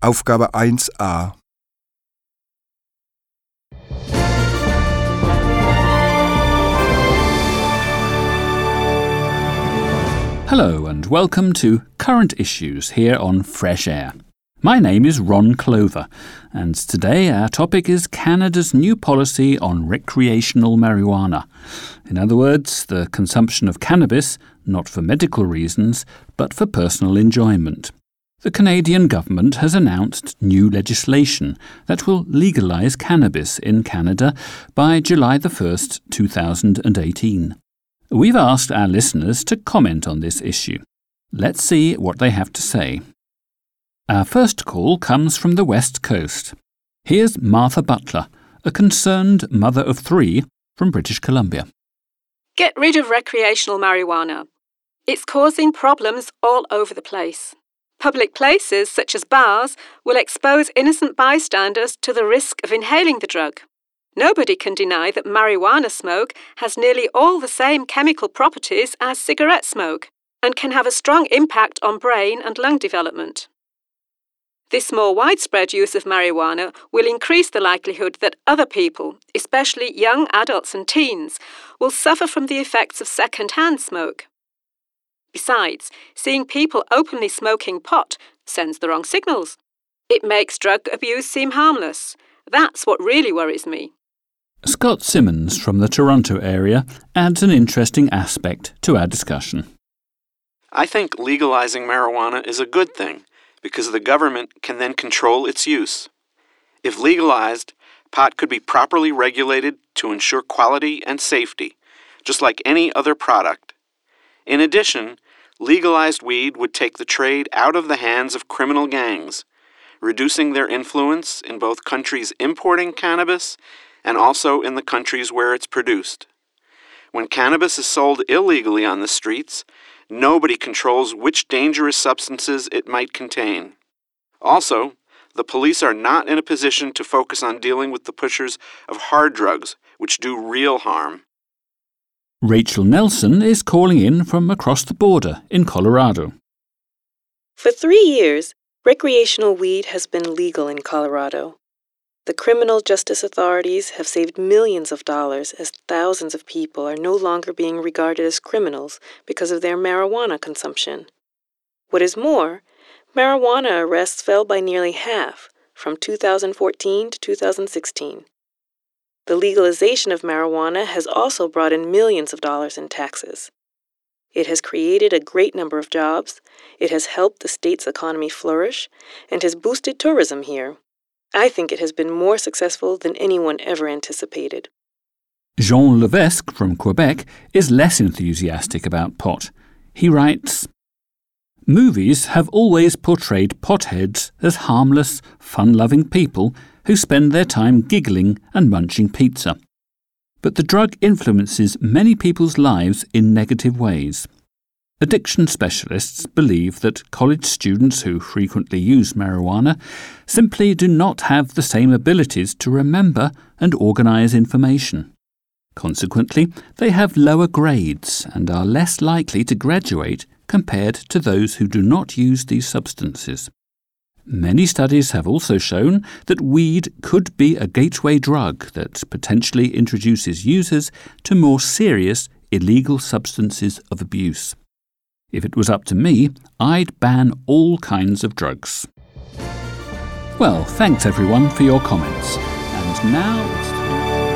Aufgabe 1a. Hello and welcome to Current Issues here on Fresh Air. My name is Ron Clover, and today our topic is Canada's new policy on recreational marijuana. In other words, the consumption of cannabis, not for medical reasons, but for personal enjoyment. The Canadian government has announced new legislation that will legalise cannabis in Canada by July the 1st, 2018. We've asked our listeners to comment on this issue. Let's see what they have to say. Our first call comes from the West Coast. Here's Martha Butler, a concerned mother of 3 from British Columbia. Get rid of recreational marijuana. It's causing problems all over the place. Public places, such as bars, will expose innocent bystanders to the risk of inhaling the drug. Nobody can deny that marijuana smoke has nearly all the same chemical properties as cigarette smoke and can have a strong impact on brain and lung development. This more widespread use of marijuana will increase the likelihood that other people, especially young adults and teens, will suffer from the effects of second-hand smoke. Besides, seeing people openly smoking pot sends the wrong signals. It makes drug abuse seem harmless. That's what really worries me. Scott Simmons from the Toronto area adds an interesting aspect to our discussion. I think legalizing marijuana is a good thing, because the government can then control its use. If legalized, pot could be properly regulated to ensure quality and safety, just like any other product. In addition, legalized weed would take the trade out of the hands of criminal gangs, reducing their influence in both countries importing cannabis and also in the countries where it's produced. When cannabis is sold illegally on the streets, nobody controls which dangerous substances it might contain. Also, the police are not in a position to focus on dealing with the pushers of hard drugs, which do real harm. Rachel Nelson is calling in from across the border in Colorado. For 3 years, recreational weed has been legal in Colorado. The criminal justice authorities have saved millions of dollars as thousands of people are no longer being regarded as criminals because of their marijuana consumption. What is more, marijuana arrests fell by nearly half from 2014 to 2016. The legalization of marijuana has also brought in millions of dollars in taxes. It has created a great number of jobs, it has helped the state's economy flourish, and has boosted tourism here. I think it has been more successful than anyone ever anticipated. Jean Levesque from Quebec is less enthusiastic about pot. He writes, "Movies have always portrayed potheads as harmless, fun-loving people who spend their time giggling and munching pizza. But the drug influences many people's lives in negative ways. Addiction specialists believe that college students who frequently use marijuana simply do not have the same abilities to remember and organize information. Consequently, they have lower grades and are less likely to graduate compared to those who do not use these substances. Many studies have also shown that weed could be a gateway drug that potentially introduces users to more serious illegal substances of abuse. If it was up to me, I'd ban all kinds of drugs." Well, thanks everyone for your comments. And now it's time.